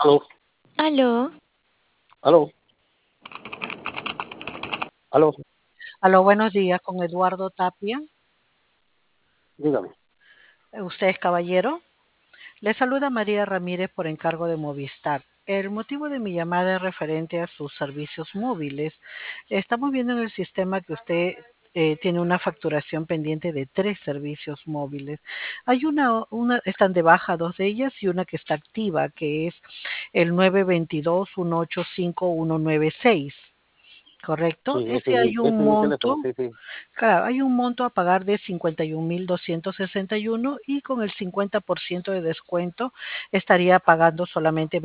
Aló, Aló, aló, aló, Aló, buenos días, con Eduardo Tapia. dígame. ¿Usted es caballero? Le saluda María Ramírez por encargo de Movistar. El motivo de mi llamada es referente a sus servicios móviles. Estamos viendo en el sistema que usted tiene una facturación pendiente de 3 servicios móviles. Hay están de baja 2 de ellas y una que está activa, que es el 922-185-196. ¿Correcto? Sí, Ese hay ese un es mi monto. teléfono, sí, sí. Claro, hay un monto a pagar de 51.261 y con el 50% de descuento estaría pagando solamente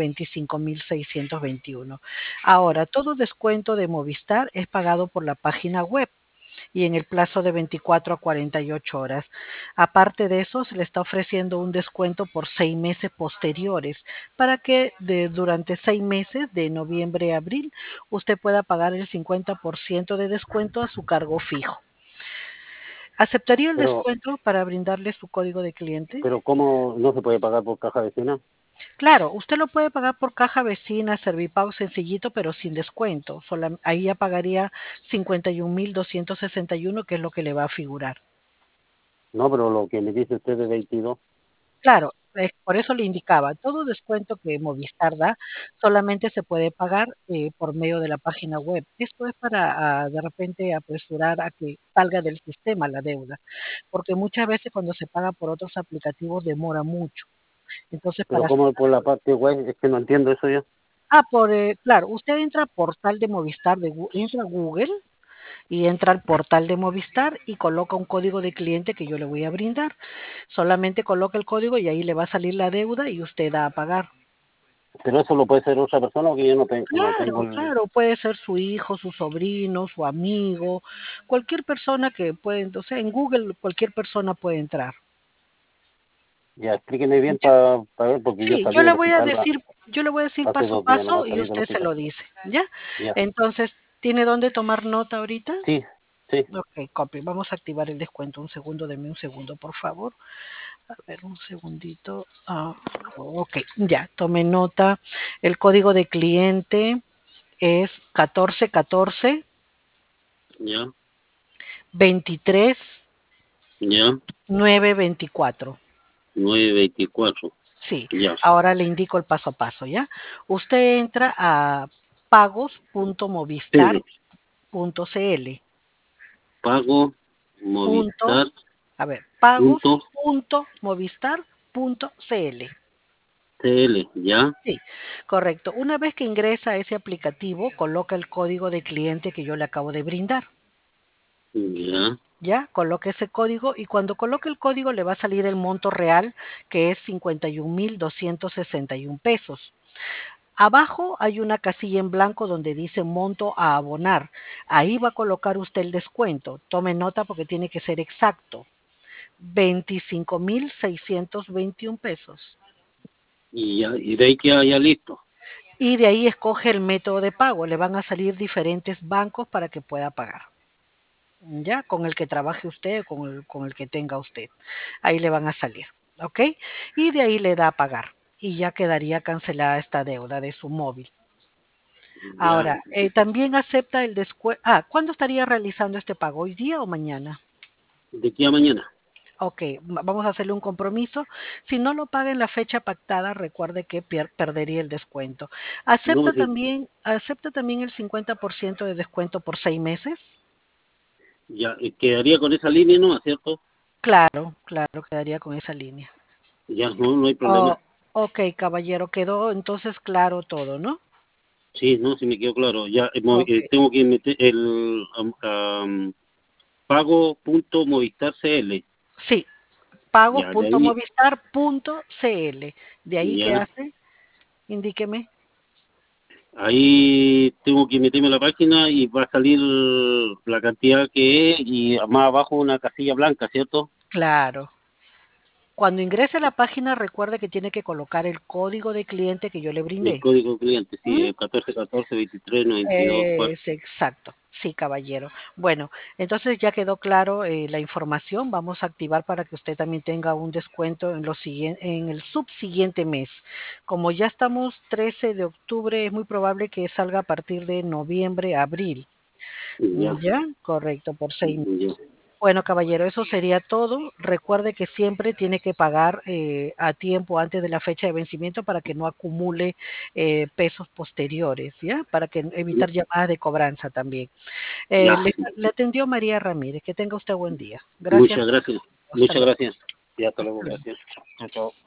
25.621. Ahora, todo descuento de Movistar es pagado por la página web y en el plazo de 24 a 48 horas. Aparte de eso, se le está ofreciendo un descuento por 6 meses posteriores para que durante 6 meses, de noviembre a abril, usted pueda pagar el 50% de descuento a su cargo fijo. ¿Aceptaría el Pero, descuento para brindarle su código de cliente? pero ¿cómo no se puede pagar por caja vecina? Claro, usted lo puede pagar por caja vecina, Servipago sencillito, pero sin descuento. Ahí ya pagaría 51.261, que es lo que le va a figurar. No, pero lo que me dice usted de 22. Claro, por eso le indicaba, todo descuento que Movistar da solamente se puede pagar por medio de la página web. Esto es para de repente apresurar a que salga del sistema la deuda, porque muchas veces cuando se paga por otros aplicativos demora mucho. Entonces, Pero ¿cómo por la parte web? Es que no entiendo eso yo. claro, usted entra al portal de Movistar, entra a Google y entra al portal de Movistar y coloca un código de cliente que yo le voy a brindar. Solamente coloca el código y ahí le va a salir la deuda y usted da a pagar. Pero eso lo puede ser otra persona porque yo no tengo Claro, claro, puede ser su hijo, su sobrino, su amigo, cualquier persona que puede, o sea, en Google cualquier persona puede entrar. Ya, explíqueme bien Ya. para ver, porque yo Sí, salí del hospital yo le voy a decir hace paso a 2 días, paso nomás y salí del usted se hospital. lo dice, ¿ya? Ya, Entonces, ¿tiene dónde tomar nota ahorita? sí, sí, Ok, copy. Vamos a activar el descuento. Un segundo, deme un segundo, por favor. A ver, un segundito. Ok, ya, tome nota. El código de cliente es 1414 ya, 23 ya, 924. 924, Sí, ya, ahora le indico el paso a paso, ¿ya? Usted entra a sí, pagos.movistar.cl. pago, Punto, Movistar, a ver, punto, pagos.movistar.cl. CL, ya, Sí, correcto. Una vez que ingresa a ese aplicativo, coloca el código de cliente que yo le acabo de brindar. ya, Ya, coloque ese código y cuando coloque el código le va a salir el monto real, que es 51.261 pesos. Abajo hay una casilla en blanco donde dice monto a abonar. Ahí va a colocar usted el descuento. Tome nota porque tiene que ser exacto. 25.621 pesos. y ya, y de ahí queda ya listo. Y de ahí escoge el método de pago. Le van a salir diferentes bancos para que pueda pagar. Ya, con el que trabaje usted, con el que tenga usted. Ahí le van a salir, ¿ok? Y de ahí le da a pagar. Y ya quedaría cancelada esta deuda de su móvil. Ya, Ahora, también acepta el descuento. ¿Cuándo estaría realizando este pago? ¿Hoy día o mañana? de aquí a mañana. Ok, vamos a hacerle un compromiso. Si no lo paga en la fecha pactada, recuerde que perdería el descuento. No, sí, Acepta también el 50% de descuento por 6 meses? ya, quedaría con esa línea, ¿no? ¿Cierto? Claro, claro, quedaría con esa línea. Ya, no, no hay Oh, problema. ok, caballero, quedó entonces claro todo, ¿no? Sí, no, sí me quedó claro. Ya, Ok, tengo que meter el pago.movistar CL. sí, Ya, de ahí, pagos.movistar.cl. ¿De ahí qué ya, hace? Indíqueme. ahí tengo que meterme a la página y va a salir la cantidad que es y más abajo una casilla blanca, ¿cierto? Claro. Cuando ingrese a la página, recuerde que tiene que colocar el código de cliente que yo le El brindé. código cliente, sí, ¿Mm? 1414-2392-4. Es exacto, sí, caballero. Bueno, entonces ya quedó claro la información. Vamos a activar para que usted también tenga un descuento en, en el subsiguiente mes. Como ya estamos 13 de octubre, es muy probable que salga a partir de noviembre, abril. Ya, ¿Ya? Correcto, por 6 meses. ya, Bueno, caballero, eso sería todo. Recuerde que siempre tiene que pagar a tiempo antes de la fecha de vencimiento para que no acumule pesos posteriores, ¿ya? Para que ya, evitar llamadas de cobranza también. ya. Le atendió María Ramírez. Que tenga usted buen día. Gracias. Muchas gracias. Hasta Muchas luego. gracias. Ya, hasta Hasta luego, luego. gracias. Chao, chao.